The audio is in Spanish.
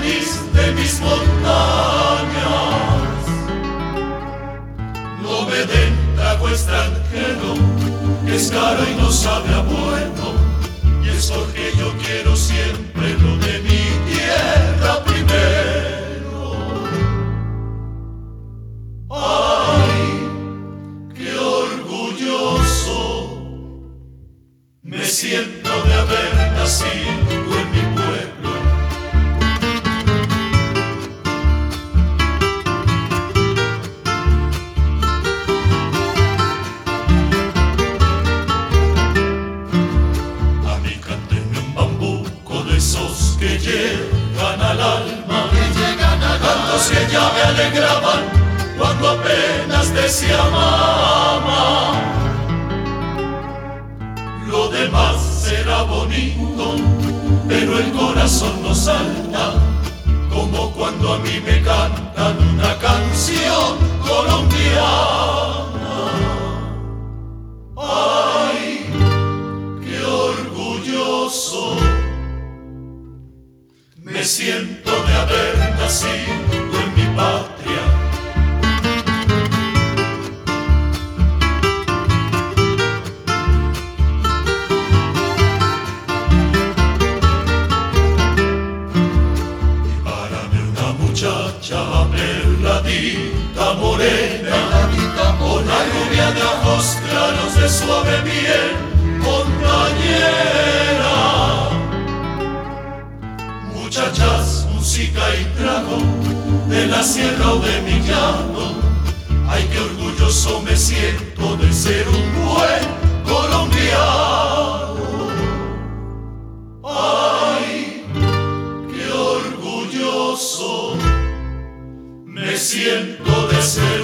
país de mis montañas. No me den trago extranjero, que es caro y no sabe a bueno, y es porque yo quiero siempre lo de mi tierra primero. Ay, qué orgulloso me siento de haber nacido en mi pueblo. A mí cántenme un bambuco de esos que llegan al alma, cantos que ya me alegraban cuando apenas decía mamá. Lo demás será bonito, pero el corazón no salta, como cuando a mí me cantan una canción colombiana. Ay, qué orgulloso me siento de haber nacido en mi patria. Muchacha perladita morena, una rubia de ojos claros de suave piel montañera. Muchachas, música y trago de la sierra o de mi llano. Ay, qué orgulloso me siento de ser un buen colombiano. Ay, qué orgulloso me siento de ser